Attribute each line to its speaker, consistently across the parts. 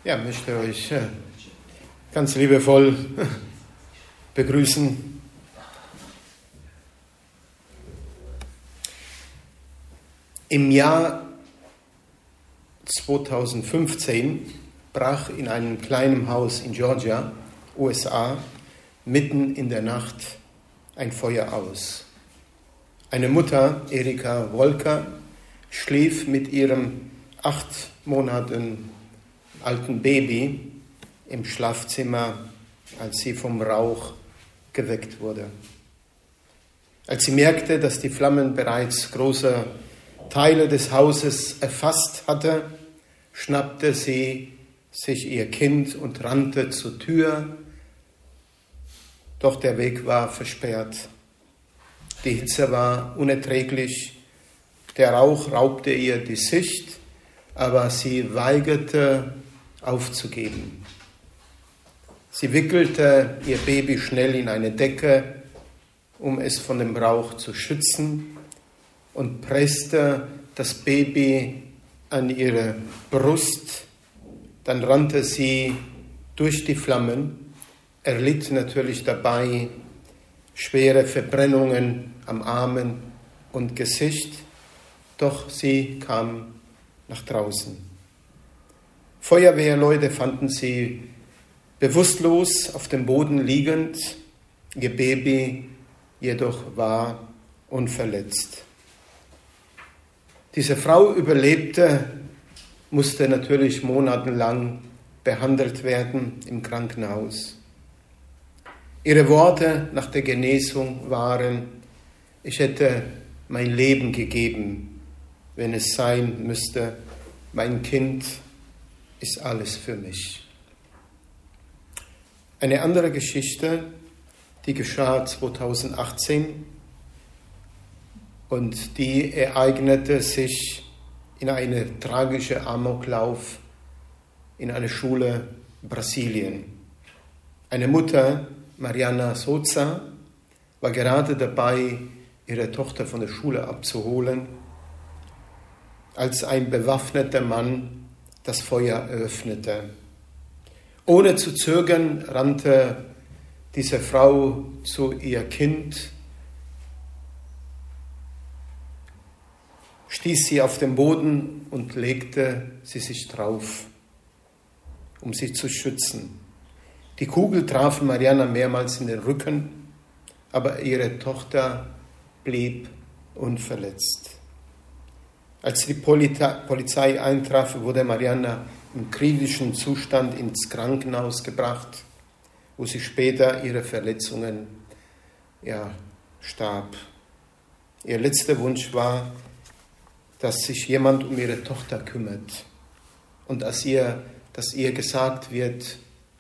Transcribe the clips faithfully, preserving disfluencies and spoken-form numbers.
Speaker 1: Ja, ich möchte euch ganz liebevoll begrüßen. Im Jahr zweitausendfünfzehn brach in einem kleinen Haus in Georgia, U S A, mitten in der Nacht ein Feuer aus. Eine Mutter, Erika Wolker, schlief mit ihrem acht Monaten alten Baby im Schlafzimmer, als sie vom Rauch geweckt wurde. Als sie merkte, dass die Flammen bereits große Teile des Hauses erfasst hatte, schnappte sie sich ihr Kind und rannte zur Tür, doch der Weg war versperrt. Die Hitze war unerträglich, der Rauch raubte ihr die Sicht, aber sie weigerte aufzugeben. Sie wickelte ihr Baby schnell in eine Decke, um es von dem Rauch zu schützen, und presste das Baby an ihre Brust. Dann rannte sie durch die Flammen, erlitt natürlich dabei schwere Verbrennungen am Armen und Gesicht, doch sie kam nach draußen. Feuerwehrleute fanden sie bewusstlos auf dem Boden liegend, ihr Baby jedoch war unverletzt. Diese Frau überlebte, musste natürlich monatelang behandelt werden im Krankenhaus. Ihre Worte nach der Genesung waren: Ich hätte mein Leben gegeben, wenn es sein müsste. Mein Kind ist alles für mich. Eine andere Geschichte, die geschah zweitausendachtzehn und die ereignete sich in einem tragischen Amoklauf in einer Schule in Brasilien. Eine Mutter, Mariana Souza, war gerade dabei, ihre Tochter von der Schule abzuholen, als ein bewaffneter Mann das Feuer eröffnete. Ohne zu zögern rannte diese Frau zu ihr Kind, stieß sie auf den Boden und legte sie sich drauf, um sie zu schützen. Die Kugel traf Mariana mehrmals in den Rücken, aber ihre Tochter blieb unverletzt. Als die Polizei eintraf, wurde Mariana im kritischen Zustand ins Krankenhaus gebracht, wo sie später ihre Verletzungen ja, starb. Ihr letzter Wunsch war, dass sich jemand um ihre Tochter kümmert und dass ihr, dass ihr gesagt wird,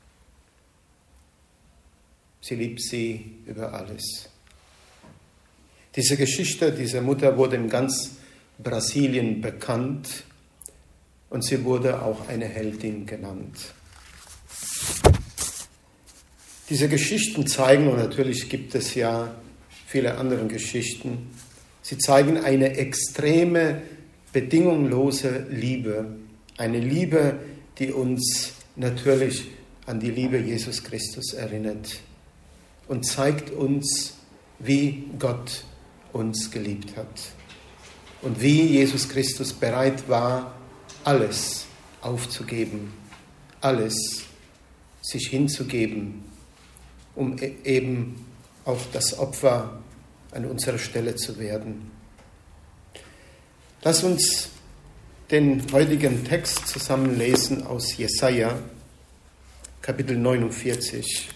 Speaker 1: sie liebt sie über alles. Diese Geschichte dieser Mutter wurde in ganz Brasilien bekannt und sie wurde auch eine Heldin genannt. Diese Geschichten zeigen, und natürlich gibt es ja viele andere Geschichten, sie zeigen eine extreme, bedingungslose Liebe, eine Liebe, die uns natürlich an die Liebe Jesus Christus erinnert und zeigt uns, wie Gott uns geliebt hat. Und wie Jesus Christus bereit war, alles aufzugeben, alles sich hinzugeben, um eben auch das Opfer an unserer Stelle zu werden. Lass uns den heutigen Text zusammen lesen aus Jesaja, Kapitel neunundvierzig,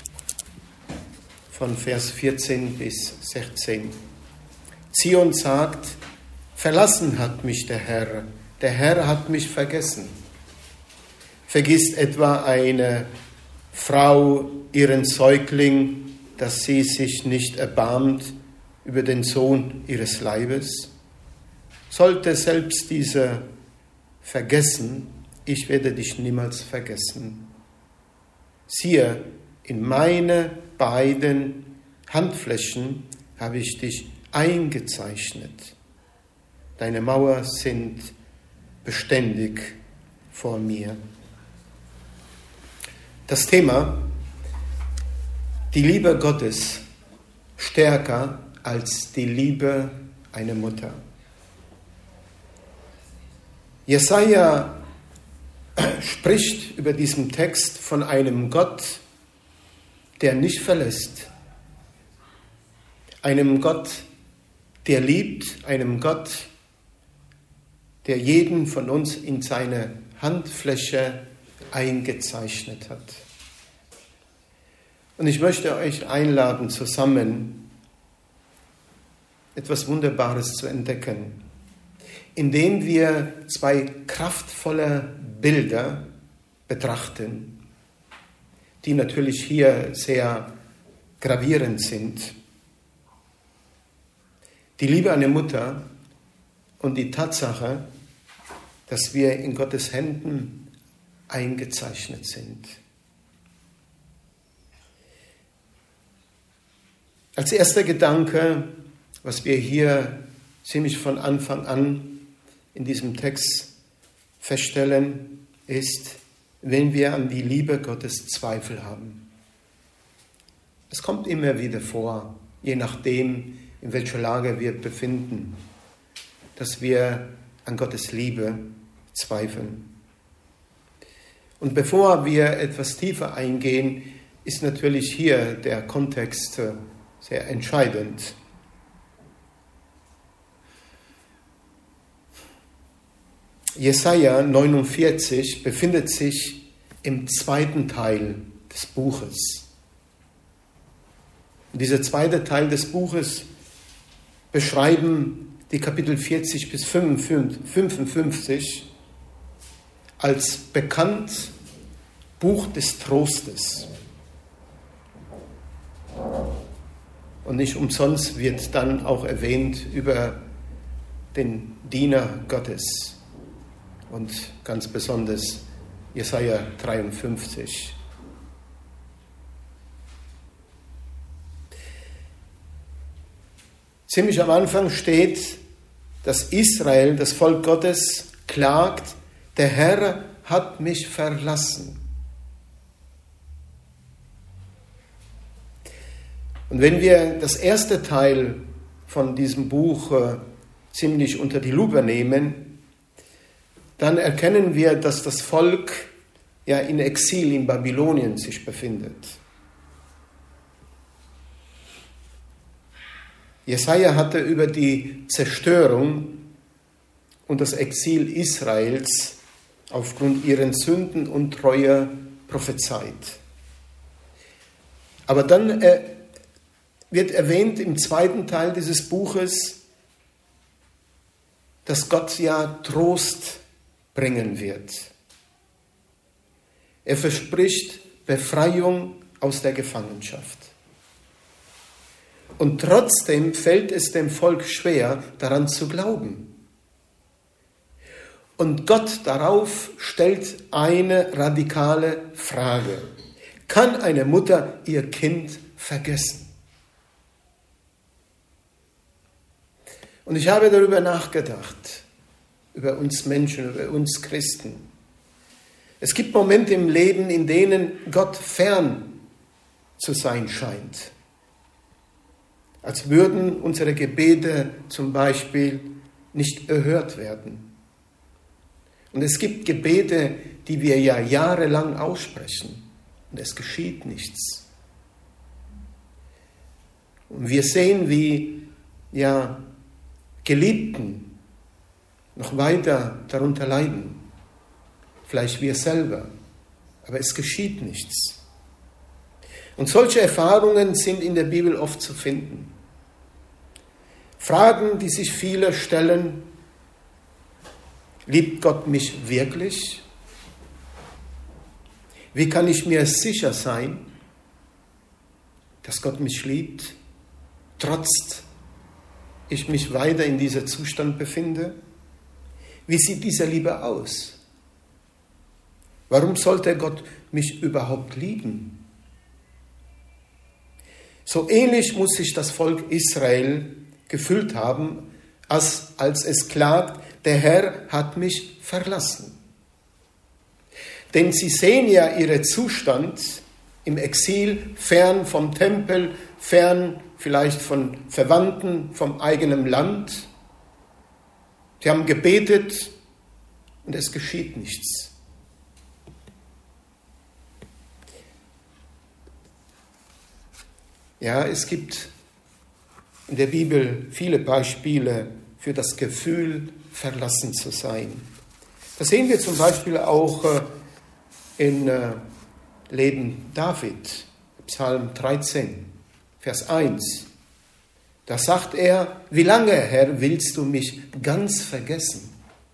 Speaker 1: von Vers vierzehn bis sechzehn. Zion sagt: Verlassen hat mich der Herr, der Herr hat mich vergessen. Vergisst etwa eine Frau ihren Säugling, dass sie sich nicht erbarmt über den Sohn ihres Leibes? Sollte selbst dieser vergessen, ich werde dich niemals vergessen. Siehe, in meine beiden Handflächen habe ich dich eingezeichnet. Deine Mauern sind beständig vor mir. Das Thema, die Liebe Gottes stärker als die Liebe einer Mutter. Jesaja spricht über diesen Text von einem Gott, der nicht verlässt, einem Gott, der liebt, einem Gott, der jeden von uns in seine Handfläche eingezeichnet hat. Und ich möchte euch einladen, zusammen etwas Wunderbares zu entdecken, indem wir zwei kraftvolle Bilder betrachten, die natürlich hier sehr gravierend sind. Die Liebe einer Mutter und die Tatsache, dass wir in Gottes Händen eingezeichnet sind. Als erster Gedanke, was wir hier ziemlich von Anfang an in diesem Text feststellen, ist, wenn wir an die Liebe Gottes Zweifel haben. Es kommt immer wieder vor, je nachdem, in welcher Lage wir befinden, dass wir an Gottes Liebe zweifeln. Und bevor wir etwas tiefer eingehen, ist natürlich hier der Kontext sehr entscheidend. Jesaja neunundvierzig befindet sich im zweiten Teil des Buches. Und dieser zweite Teil des Buches beschreiben die Kapitel vierzig bis fünfundfünfzig als bekannt Buch des Trostes. Und nicht umsonst wird dann auch erwähnt über den Diener Gottes und ganz besonders Jesaja dreiundfünfzig. Ziemlich am Anfang steht, dass Israel, das Volk Gottes, klagt, der Herr hat mich verlassen. Und wenn wir das erste Teil von diesem Buch äh, ziemlich unter die Lupe nehmen, dann erkennen wir, dass das Volk ja in Exil in Babylonien sich befindet. Jesaja hatte über die Zerstörung und das Exil Israels aufgrund ihren Sünden und Treue prophezeit. Aber dann äh, wird erwähnt im zweiten Teil dieses Buches, dass Gott ja Trost bringen wird. Er verspricht Befreiung aus der Gefangenschaft. Und trotzdem fällt es dem Volk schwer, daran zu glauben. Und Gott darauf stellt eine radikale Frage. Kann eine Mutter ihr Kind vergessen? Und ich habe darüber nachgedacht, über uns Menschen, über uns Christen. Es gibt Momente im Leben, in denen Gott fern zu sein scheint. Als würden unsere Gebete zum Beispiel nicht erhört werden. Und es gibt Gebete, die wir ja jahrelang aussprechen und es geschieht nichts. Und wir sehen, wie ja Geliebten noch weiter darunter leiden. Vielleicht wir selber, aber es geschieht nichts. Und solche Erfahrungen sind in der Bibel oft zu finden. Fragen, die sich viele stellen: Liebt Gott mich wirklich? Wie kann ich mir sicher sein, dass Gott mich liebt, trotz ich mich weiter in diesem Zustand befinde? Wie sieht diese Liebe aus? Warum sollte Gott mich überhaupt lieben? So ähnlich muss sich das Volk Israel gefühlt haben, als, als es klagt, der Herr hat mich verlassen. Denn sie sehen ja ihren Zustand im Exil, fern vom Tempel, fern vielleicht von Verwandten, vom eigenen Land. Sie haben gebetet und es geschieht nichts. Ja, es gibt in der Bibel viele Beispiele für das Gefühl, verlassen zu sein. Das sehen wir zum Beispiel auch im Leben David, Psalm dreizehn, Vers eins. Da sagt er, wie lange, Herr, willst du mich ganz vergessen?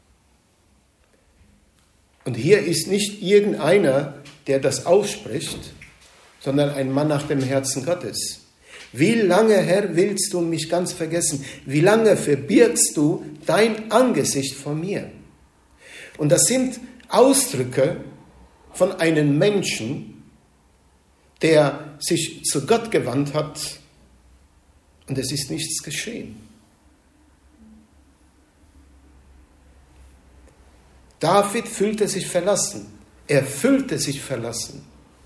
Speaker 1: Und hier ist nicht irgendeiner, der das ausspricht, sondern ein Mann nach dem Herzen Gottes. Wie lange, Herr, willst du mich ganz vergessen? Wie lange verbirgst du dein Angesicht vor mir? Und das sind Ausdrücke von einem Menschen, der sich zu Gott gewandt hat und es ist nichts geschehen. David fühlte sich verlassen. Er fühlte sich verlassen.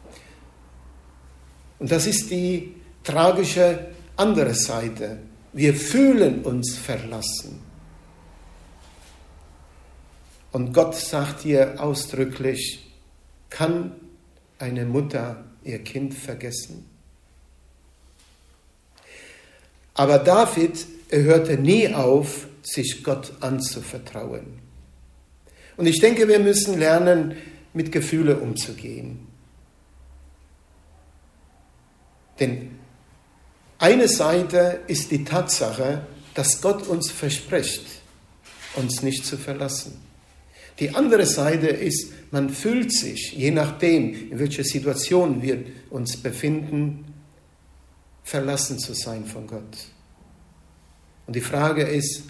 Speaker 1: Und das ist die tragische andere Seite. Wir fühlen uns verlassen. Und Gott sagt hier ausdrücklich, kann eine Mutter ihr Kind vergessen? Aber David hörte nie auf, sich Gott anzuvertrauen. Und ich denke, wir müssen lernen, mit Gefühlen umzugehen. Denn eine Seite ist die Tatsache, dass Gott uns verspricht, uns nicht zu verlassen. Die andere Seite ist, man fühlt sich, je nachdem, in welcher Situation wir uns befinden, verlassen zu sein von Gott. Und die Frage ist,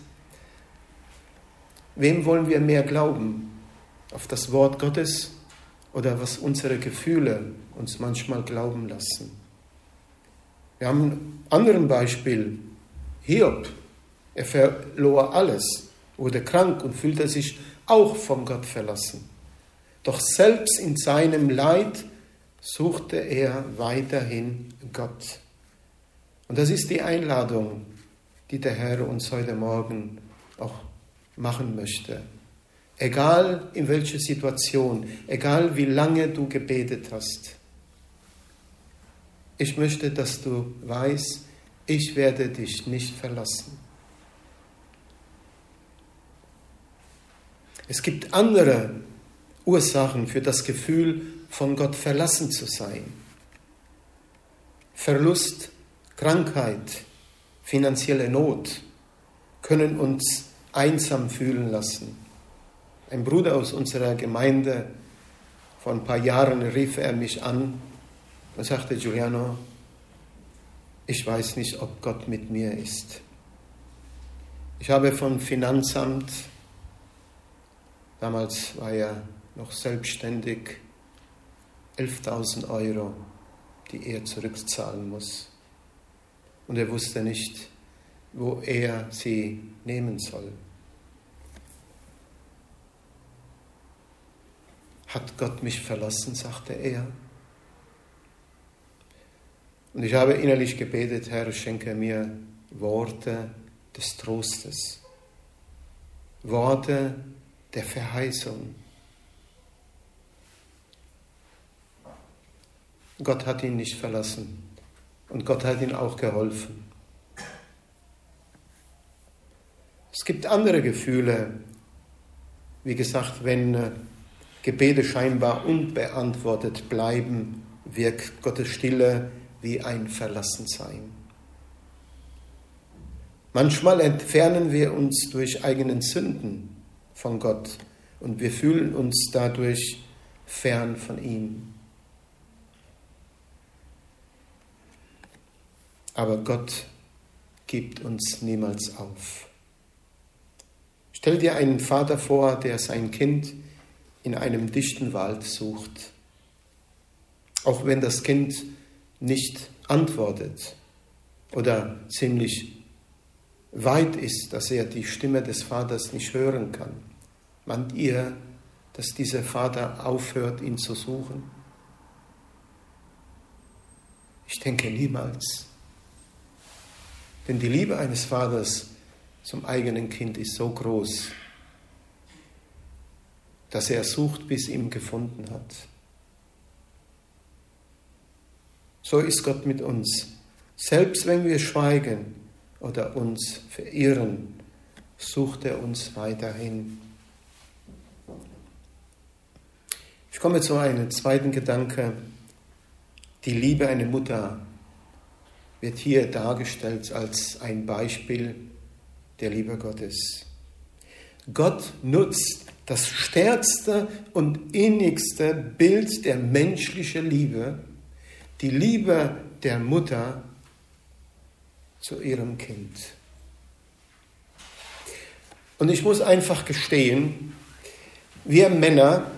Speaker 1: wem wollen wir mehr glauben? Auf das Wort Gottes oder was unsere Gefühle uns manchmal glauben lassen? Wir haben ein anderes Beispiel. Hiob. Er verlor alles, wurde krank und fühlte sich auch von Gott verlassen. Doch selbst in seinem Leid suchte er weiterhin Gott. Und das ist die Einladung, die der Herr uns heute Morgen auch machen möchte. Egal in welcher Situation, egal wie lange du gebetet hast. Ich möchte, dass du weißt, ich werde dich nicht verlassen. Es gibt andere Ursachen für das Gefühl, von Gott verlassen zu sein. Verlust, Krankheit, finanzielle Not können uns einsam fühlen lassen. Ein Bruder aus unserer Gemeinde, vor ein paar Jahren rief er mich an und sagte, Giuliano, ich weiß nicht, ob Gott mit mir ist. Ich habe vom Finanzamt, damals war er noch selbstständig, elftausend Euro, die er zurückzahlen muss. Und er wusste nicht, wo er sie nehmen soll. Hat Gott mich verlassen, sagte er. Und ich habe innerlich gebetet, Herr, schenke mir Worte des Trostes, Worte der Verheißung. Gott hat ihn nicht verlassen und Gott hat ihm auch geholfen. Es gibt andere Gefühle, wie gesagt, wenn Gebete scheinbar unbeantwortet bleiben, wirkt Gottes Stille wie ein Verlassensein. Manchmal entfernen wir uns durch eigenen Sünden von Gott und wir fühlen uns dadurch fern von ihm. Aber Gott gibt uns niemals auf. Stell dir einen Vater vor, der sein Kind in einem dichten Wald sucht. Auch wenn das Kind nicht antwortet oder ziemlich weit ist, dass er die Stimme des Vaters nicht hören kann. Meint ihr, dass dieser Vater aufhört, ihn zu suchen? Ich denke niemals. Denn die Liebe eines Vaters zum eigenen Kind ist so groß, dass er sucht, bis er ihn gefunden hat. So ist Gott mit uns. Selbst wenn wir schweigen oder uns verirren, sucht er uns weiterhin. Ich komme zu einem zweiten Gedanke. Die Liebe einer Mutter wird hier dargestellt als ein Beispiel der Liebe Gottes. Gott nutzt das stärkste und innigste Bild der menschlichen Liebe, die Liebe der Mutter zu ihrem Kind. Und ich muss einfach gestehen, wir Männer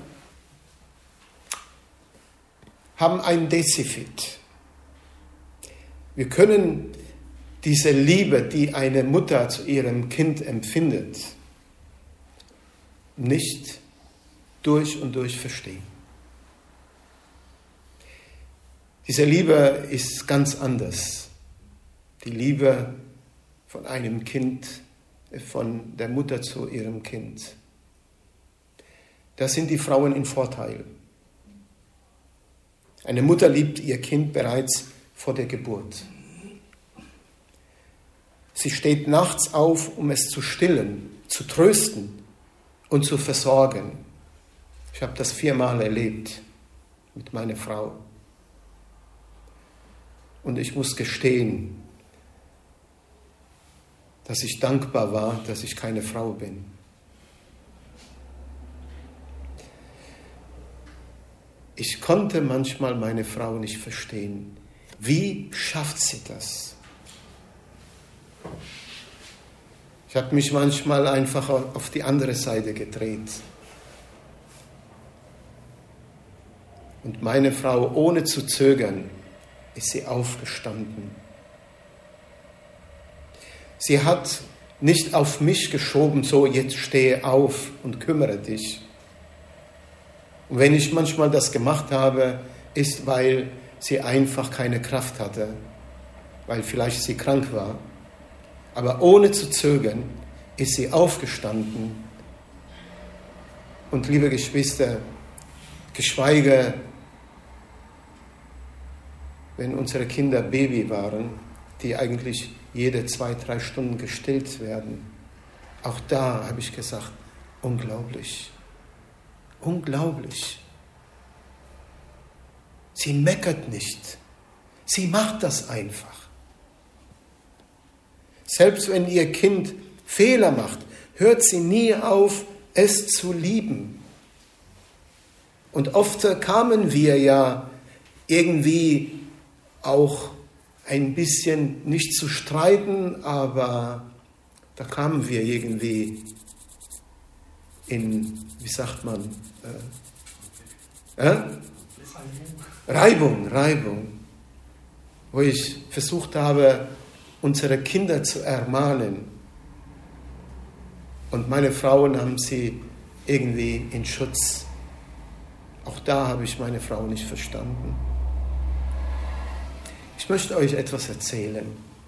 Speaker 1: haben ein Defizit. Wir können diese Liebe, die eine Mutter zu ihrem Kind empfindet, nicht durch und durch verstehen. Diese Liebe ist ganz anders. Die Liebe von einem Kind, von der Mutter zu ihrem Kind. Da sind die Frauen im Vorteil. Eine Mutter liebt ihr Kind bereits vor der Geburt. Sie steht nachts auf, um es zu stillen, zu trösten und zu versorgen. Ich habe das viermal erlebt mit meiner Frau. Und ich muss gestehen, dass ich dankbar war, dass ich keine Frau bin. Ich konnte manchmal meine Frau nicht verstehen. Wie schafft sie das? Ich habe mich manchmal einfach auf die andere Seite gedreht. Und meine Frau, ohne zu zögern, ist sie aufgestanden. Sie hat nicht auf mich geschoben, so jetzt stehe auf und kümmere dich. Und wenn ich manchmal das gemacht habe, ist, weil sie einfach keine Kraft hatte, weil vielleicht sie krank war. Aber ohne zu zögern ist sie aufgestanden. Und liebe Geschwister, geschweige, wenn unsere Kinder Baby waren, die eigentlich jede zwei, drei Stunden gestillt werden, auch da habe ich gesagt, unglaublich, unglaublich. Sie meckert nicht, sie macht das einfach. Selbst wenn ihr Kind Fehler macht, hört sie nie auf, es zu lieben. Und oft kamen wir ja irgendwie auch ein bisschen, nicht zu streiten, aber da kamen wir irgendwie in, wie sagt man, äh, äh? Reibung, Reibung, wo ich versucht habe, unsere Kinder zu ermahnen. Und meine Frauen haben sie irgendwie in Schutz. Auch da habe ich meine Frau nicht verstanden. Ich möchte euch etwas erzählen.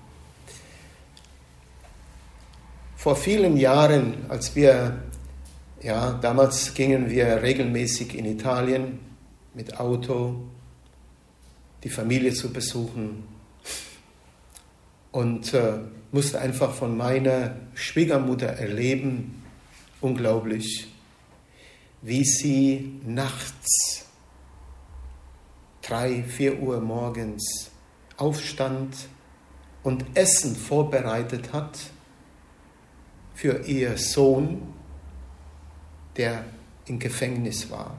Speaker 1: Vor vielen Jahren, als wir, ja, damals gingen wir regelmäßig in Italien mit Auto, die Familie zu besuchen und äh, musste einfach von meiner Schwiegermutter erleben, unglaublich, wie sie nachts, drei, vier Uhr morgens, aufstand und Essen vorbereitet hat für ihr Sohn, der im Gefängnis war.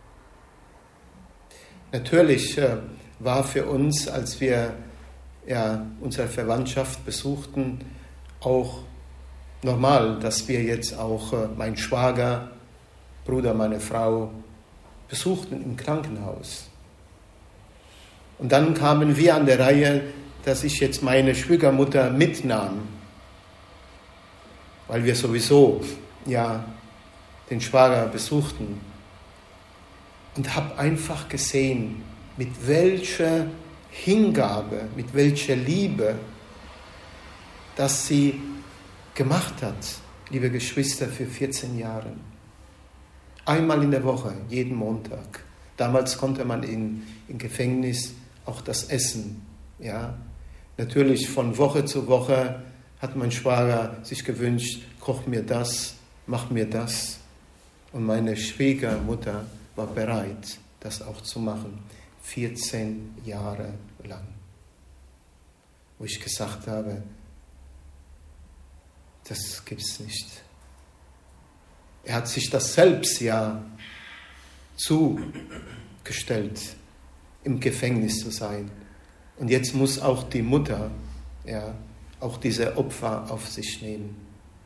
Speaker 1: Natürlich äh, war für uns, als wir ja, unsere Verwandtschaft besuchten, auch normal, dass wir jetzt auch äh, meinen Schwager, Bruder meiner Frau, besuchten im Krankenhaus. Und dann kamen wir an der Reihe, dass ich jetzt meine Schwiegermutter mitnahm, weil wir sowieso ja den Schwager besuchten und habe einfach gesehen, mit welcher Hingabe, mit welcher Liebe, das sie gemacht hat, liebe Geschwister, für vierzehn Jahre. Einmal in der Woche, jeden Montag. Damals konnte man in, im Gefängnis auch das Essen. Ja? Natürlich von Woche zu Woche hat mein Schwager sich gewünscht, koch mir das, mach mir das. Und meine Schwiegermutter war bereit, das auch zu machen. vierzehn Jahre lang. Wo ich gesagt habe, das gibt's nicht. Er hat sich das selbst ja zugestellt, im Gefängnis zu sein. Und jetzt muss auch die Mutter, ja, auch diese Opfer auf sich nehmen.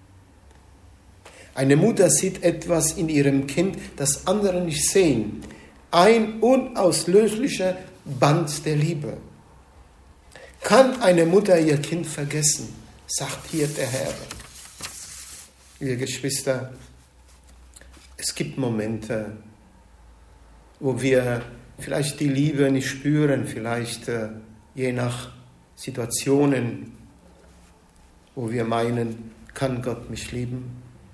Speaker 1: Eine Mutter sieht etwas in ihrem Kind, das andere nicht sehen. Ein unauslöschlicher Band der Liebe. Kann eine Mutter ihr Kind vergessen, sagt hier der Herr. Liebe Geschwister, es gibt Momente, wo wir vielleicht die Liebe nicht spüren, vielleicht äh, je nach Situationen, wo wir meinen, kann Gott mich lieben?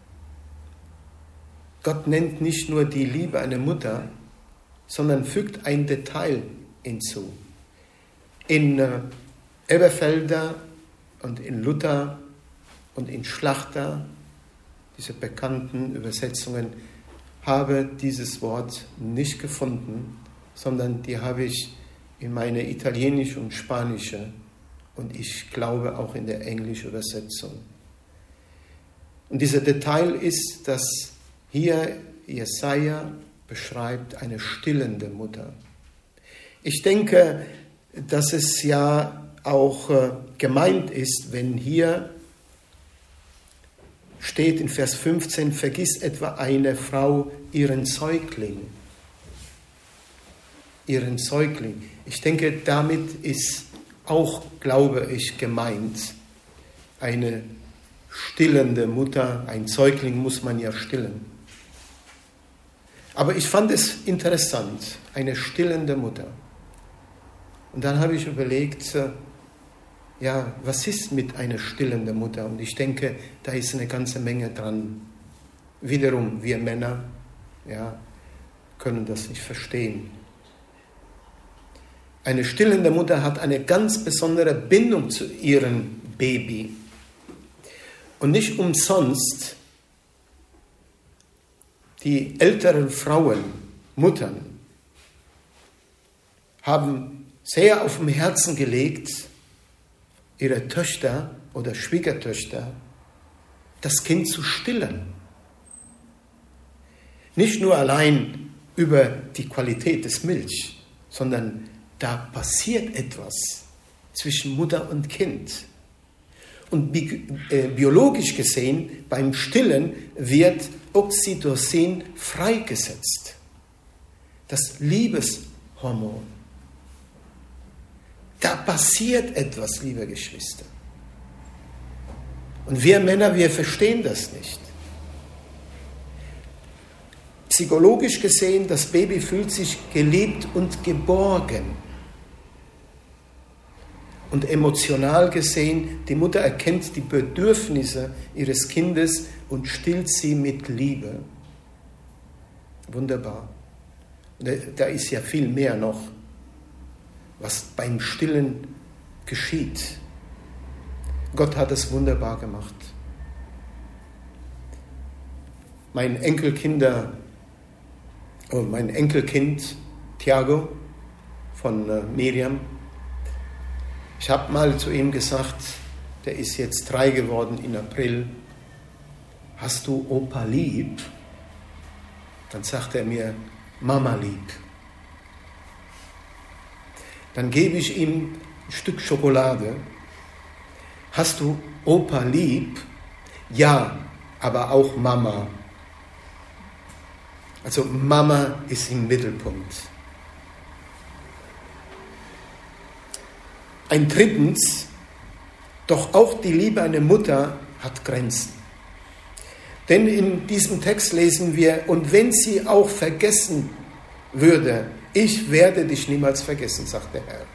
Speaker 1: Gott nennt nicht nur die Liebe einer Mutter, sondern fügt ein Detail hinzu. In äh, Elberfelder und in Luther und in Schlachter, diese bekannten Übersetzungen, habe dieses Wort nicht gefunden, sondern die habe ich in meiner italienische und spanische und ich glaube auch in der englischen Übersetzung. Und dieser Detail ist, dass hier Jesaja beschreibt eine stillende Mutter. Ich denke, dass es ja auch äh, gemeint ist, wenn hier steht in Vers fünfzehn, vergiss etwa eine Frau ihren Säugling. Ihren Säugling. Ich denke, damit ist auch, glaube ich, gemeint, eine stillende Mutter. Ein Säugling muss man ja stillen. Aber ich fand es interessant, eine stillende Mutter. Und dann habe ich überlegt, ja, was ist mit einer stillenden Mutter? Und ich denke, da ist eine ganze Menge dran. Wiederum, wir Männer, ja, können das nicht verstehen. Eine stillende Mutter hat eine ganz besondere Bindung zu ihrem Baby. Und nicht umsonst die älteren Frauen, Muttern, haben sehr auf dem Herzen gelegt, ihre Töchter oder Schwiegertöchter das Kind zu stillen. Nicht nur allein über die Qualität des Milch, sondern da passiert etwas zwischen Mutter und Kind. Und bi- äh, biologisch gesehen, beim Stillen wird Oxytocin freigesetzt. Das Liebeshormon. Da passiert etwas, liebe Geschwister. Und wir Männer, wir verstehen das nicht. Psychologisch gesehen, das Baby fühlt sich geliebt und geborgen. Und emotional gesehen, die Mutter erkennt die Bedürfnisse ihres Kindes und stillt sie mit Liebe. Wunderbar. Und da ist ja viel mehr noch, was beim Stillen geschieht. Gott hat es wunderbar gemacht. Mein Enkelkinder, oh, mein Enkelkind Thiago von äh, Miriam, ich habe mal zu ihm gesagt, der ist jetzt drei geworden im April, hast du Opa lieb? Dann sagt er mir, Mama lieb. Dann gebe ich ihm ein Stück Schokolade. Hast du Opa lieb? Ja, aber auch Mama. Also Mama ist im Mittelpunkt. Ein drittens, doch auch die Liebe einer Mutter hat Grenzen. Denn in diesem Text lesen wir, und wenn sie auch vergessen würde, ich werde dich niemals vergessen, sagt der Herr.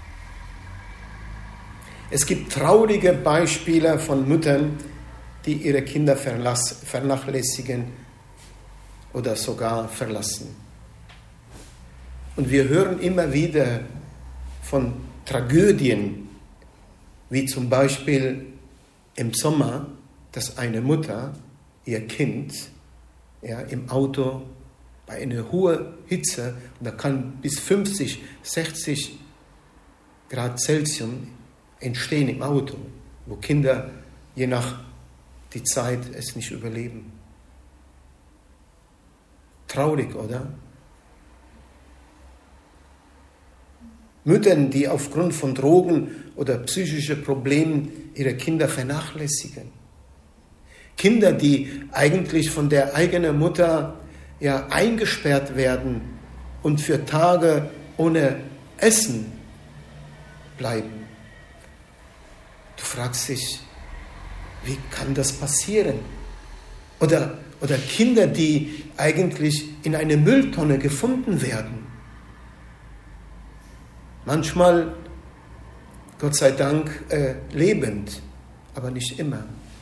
Speaker 1: Es gibt traurige Beispiele von Müttern, die ihre Kinder vernachlässigen oder sogar verlassen. Und wir hören immer wieder von Tragödien, wie zum Beispiel im Sommer, dass eine Mutter ihr Kind ja, im Auto bei einer hohen Hitze, und da kann bis fünfzig, sechzig Grad Celsius entstehen im Auto, wo Kinder je nach die Zeit es nicht überleben. Traurig, oder? Müttern, die aufgrund von Drogen oder psychischen Problemen ihre Kinder vernachlässigen. Kinder, die eigentlich von der eigenen Mutter ja, eingesperrt werden und für Tage ohne Essen bleiben. Du fragst dich, wie kann das passieren? Oder, oder Kinder, die eigentlich in eine Mülltonne gefunden werden. Manchmal, Gott sei Dank, äh, lebend, aber nicht immer.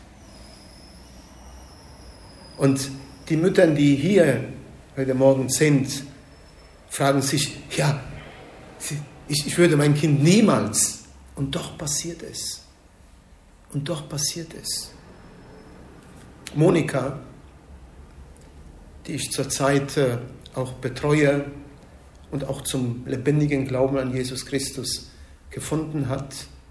Speaker 1: Und die Mütter, die hier heute Morgen sind, fragen sich, ja, ich, ich würde mein Kind niemals. Und doch passiert es. Und doch passiert es. Monika, die ich zurzeit äh, auch betreue und auch zum lebendigen Glauben an Jesus Christus gefunden hat,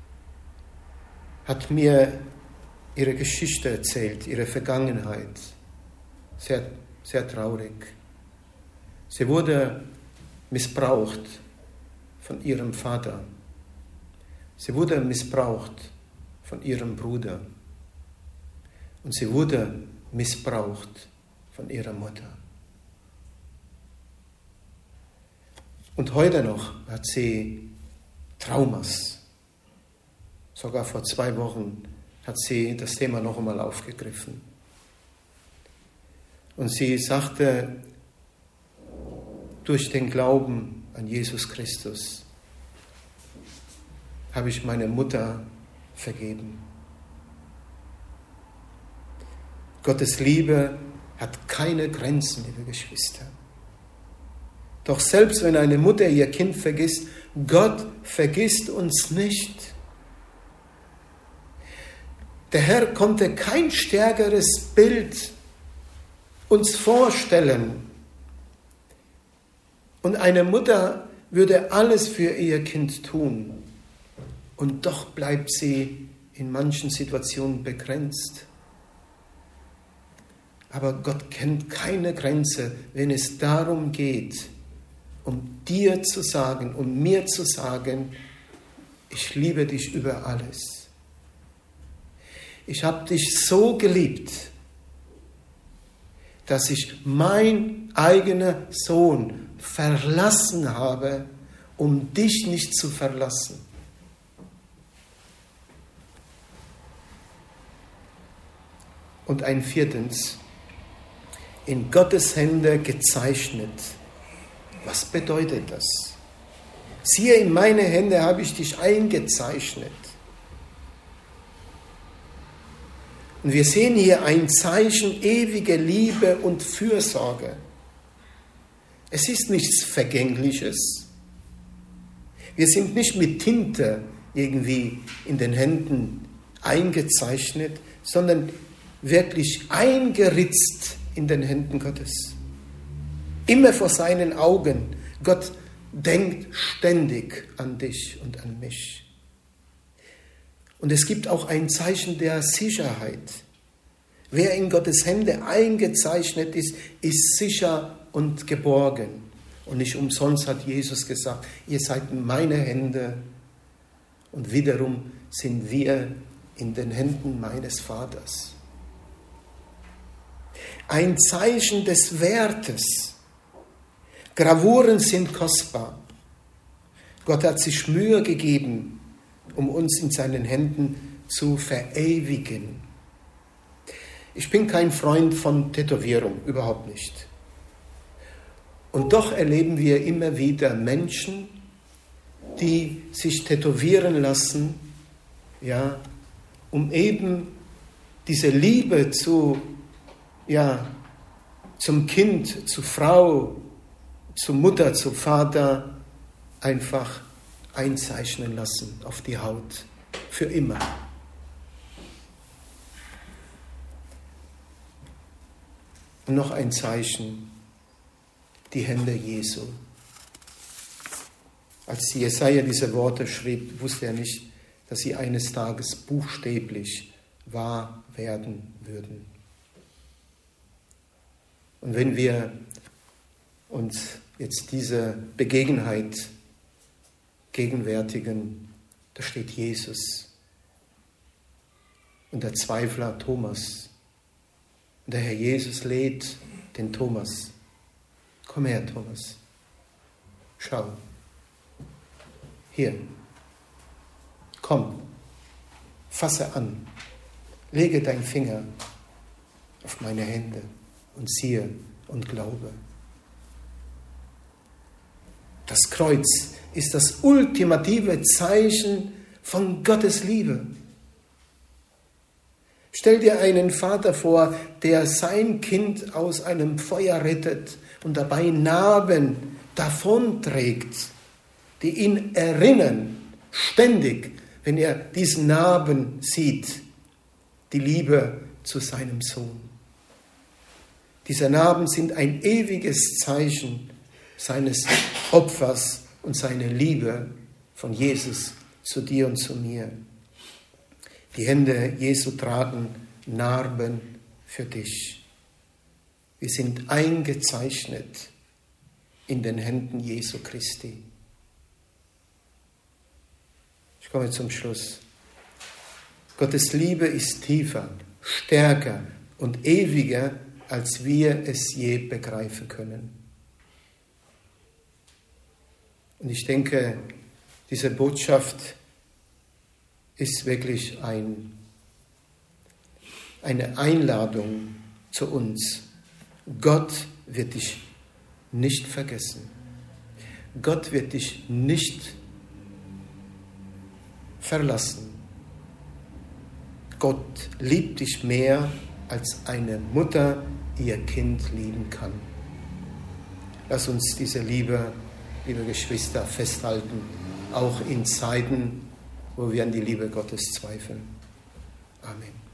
Speaker 1: hat mir ihre Geschichte erzählt, ihre Vergangenheit. Sehr, sehr traurig. Sie wurde missbraucht von ihrem Vater. Sie wurde missbraucht von ihrem Bruder. Und sie wurde missbraucht von ihrer Mutter. Und heute noch hat sie Traumas. Sogar vor zwei Wochen hat sie das Thema noch einmal aufgegriffen. Und sie sagte, durch den Glauben an Jesus Christus habe ich meine Mutter vergeben. Gottes Liebe hat keine Grenzen, liebe Geschwister. Doch selbst wenn eine Mutter ihr Kind vergisst, Gott vergisst uns nicht. Der Herr konnte kein stärkeres Bild uns vorstellen. Und eine Mutter würde alles für ihr Kind tun. Und doch bleibt sie in manchen Situationen begrenzt. Aber Gott kennt keine Grenze, wenn es darum geht, um dir zu sagen, um mir zu sagen, ich liebe dich über alles. Ich habe dich so geliebt, dass ich mein eigener Sohn verlassen habe, um dich nicht zu verlassen. Und ein viertens, in Gottes Hände gezeichnet. Was bedeutet das? Siehe, in meine Hände habe ich dich eingezeichnet. Und wir sehen hier ein Zeichen ewiger Liebe und Fürsorge. Es ist nichts Vergängliches. Wir sind nicht mit Tinte irgendwie in den Händen eingezeichnet, sondern wirklich eingeritzt in den Händen Gottes. Immer vor seinen Augen. Gott denkt ständig an dich und an mich. Und es gibt auch ein Zeichen der Sicherheit. Wer in Gottes Hände eingezeichnet ist, ist sicher und geborgen. Und nicht umsonst hat Jesus gesagt, ihr seid meine Hände und wiederum sind wir in den Händen meines Vaters. Ein Zeichen des Wertes. Gravuren sind kostbar. Gott hat sich Mühe gegeben, um uns in seinen Händen zu verewigen. Ich bin kein Freund von Tätowierung, überhaupt nicht. Und doch erleben wir immer wieder Menschen, die sich tätowieren lassen, ja, um eben diese Liebe zu, ja, zum Kind, zur Frau, zur Mutter, zum Vater einfach einzeichnen lassen auf die Haut, für immer. Und noch ein Zeichen, die Hände Jesu. Als Jesaja diese Worte schrieb, wusste er nicht, dass sie eines Tages buchstäblich wahr werden würden. Und wenn wir uns jetzt diese Begebenheit gegenwärtigen, da steht Jesus und der Zweifler Thomas. Und der Herr Jesus lädt den Thomas. Komm her, Thomas. Schau. Hier. Komm. Fasse an. Lege deinen Finger auf meine Hände und siehe und glaube. Das Kreuz ist das ultimative Zeichen von Gottes Liebe. Stell dir einen Vater vor, der sein Kind aus einem Feuer rettet und dabei Narben davonträgt, die ihn erinnern, ständig, wenn er diesen Narben sieht, die Liebe zu seinem Sohn. Diese Narben sind ein ewiges Zeichen seines Opfers und seiner Liebe von Jesus zu dir und zu mir. Die Hände Jesu tragen Narben für dich. Wir sind eingezeichnet in den Händen Jesu Christi. Ich komme zum Schluss. Gottes Liebe ist tiefer, stärker und ewiger, als wir es je begreifen können. Und ich denke, diese Botschaft ist wirklich ein, eine Einladung zu uns. Gott wird dich nicht vergessen. Gott wird dich nicht verlassen. Gott liebt dich mehr, als eine Mutter ihr Kind lieben kann. Lass uns diese Liebe, liebe Geschwister, festhalten, auch in Zeiten, wo wir an die Liebe Gottes zweifeln. Amen.